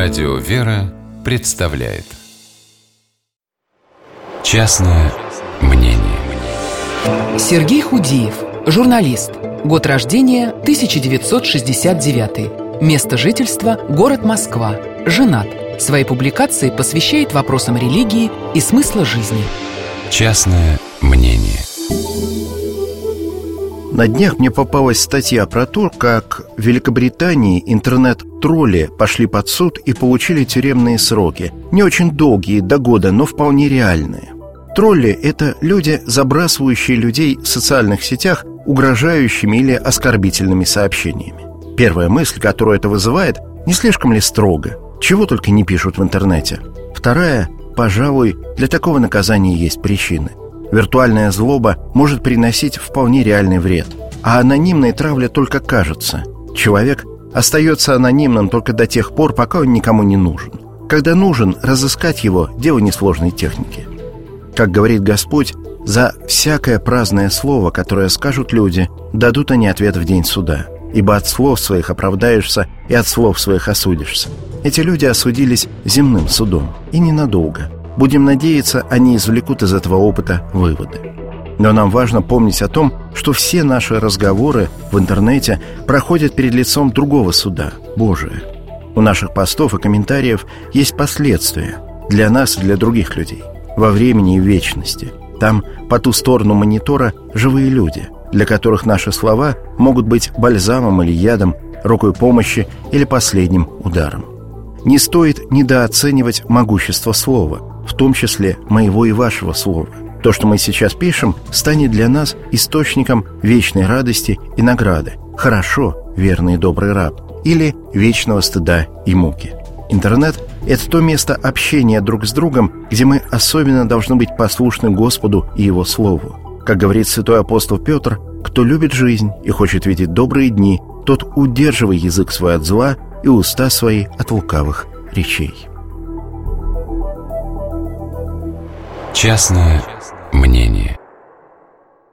Радио «Вера» представляет «Частное мнение». Сергей Худиев, журналист. Год рождения 1969. Место жительства – город Москва. Женат. Свои публикации посвящает вопросам религии и смысла жизни. Частное мнение. На днях мне попалась статья про то, как в Великобритании интернет-тролли пошли под суд и получили тюремные сроки. Не очень долгие, до года, но вполне реальные. Тролли – это люди, забрасывающие людей в социальных сетях угрожающими или оскорбительными сообщениями. Первая мысль, которую это вызывает, не слишком ли строго? Чего только не пишут в интернете. Вторая, пожалуй, для такого наказания есть причины. Виртуальная злоба может приносить вполне реальный вред, а анонимная травля только кажется. Человек остается анонимным только до тех пор, пока он никому не нужен. Когда нужен, разыскать его – дело несложной техники. Как говорит Господь, за всякое праздное слово, которое скажут люди, дадут они ответ в день суда. Ибо от слов своих оправдаешься и от слов своих осудишься. Эти люди осудились земным судом, и ненадолго. Будем надеяться, они извлекут из этого опыта выводы. Но нам важно помнить о том, что все наши разговоры в интернете проходят перед лицом другого суда – Божия. У наших постов и комментариев есть последствия для нас и для других людей во времени и в вечности. Там, по ту сторону монитора, живые люди, для которых наши слова могут быть бальзамом или ядом, рукой помощи или последним ударом. Не стоит недооценивать могущество слова, в том числе моего и вашего слова. То, что мы сейчас пишем, станет для нас источником вечной радости и награды. Хорошо, верный и добрый раб. Или вечного стыда и муки. Интернет – это то место общения друг с другом, где мы особенно должны быть послушны Господу и Его Слову. Как говорит святой апостол Петр, кто любит жизнь и хочет видеть добрые дни, тот удерживай язык свой от зла и уста свои от лукавых речей. Частное мнение.